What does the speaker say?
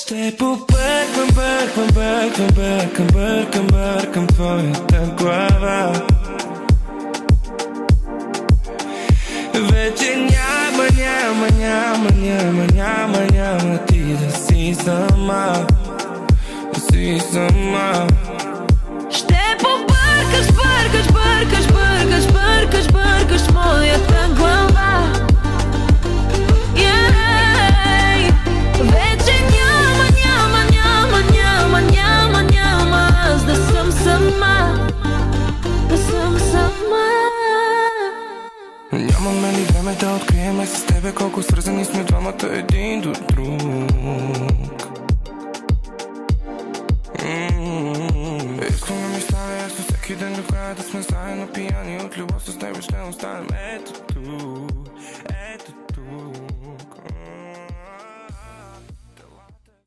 Ще бъркам твоята глава. Вече няма ти да си сама, да си сама. Ще бъркаш моята глава. Вече няма аз да съм сама, да съм сама. Нямаме ли време да откриеме с тебе колко свързани сме двамата един до друг? Искрено ми става ясно всеки ден до края да сме заедно пияни от любов, с тебе ще останем ето тук.